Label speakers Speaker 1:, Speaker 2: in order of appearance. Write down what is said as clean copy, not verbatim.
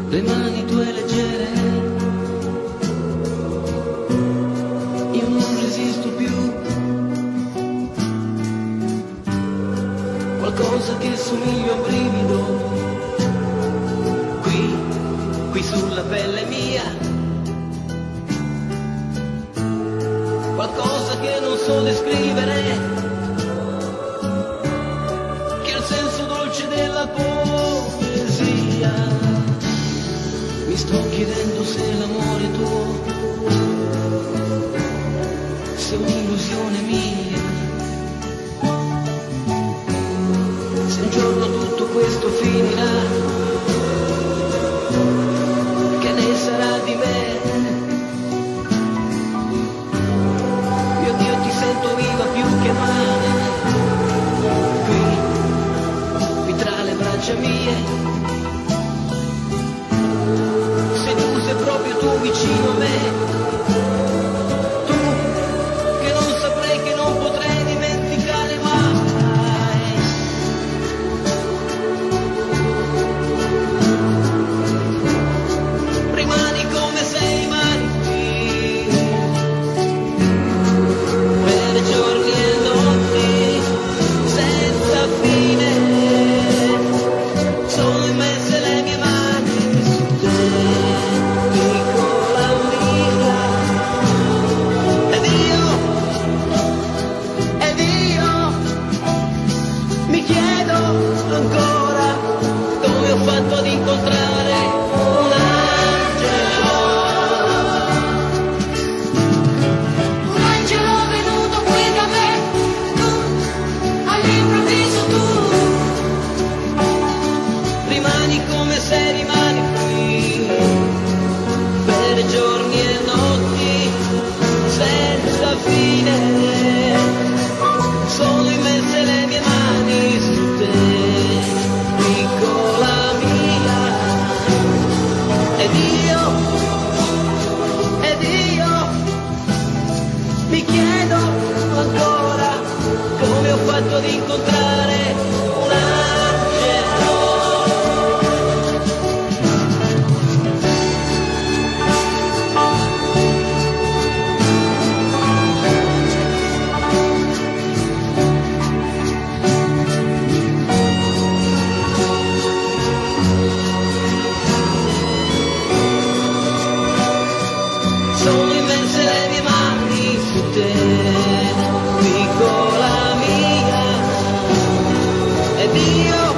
Speaker 1: le mani tue leggere, io non resisto più, qualcosa che somiglia a un brivido, qui sulla pelle mia, qualcosa che non so descrivere, che è il senso dolce della poesia. Mi sto chiedendo se l'amore tuo sia un'illusione mia, se un giorno tutto questo finirà, che ne sarà di me? Io Dio ti sento viva più che mai, qui tra le braccia mie, sei proprio tu vicino a me, tu che non saprei, che non potrei dimenticare mai. Rimani come sei, rimani qui, per giorni e notti, senza fine, sono immense le mie mani su te. Ancora come ho fatto ad incontrare un angelo venuto qui da me, tu, all'improvviso tu, rimani come se rimani qui, per giorni e notti, senza fine, sono immense le mie mani su te. Ed io mi chiedo ancora come ho fatto ad incontrare un angelo. Sono immense le mie mani su te, piccola mia, ed io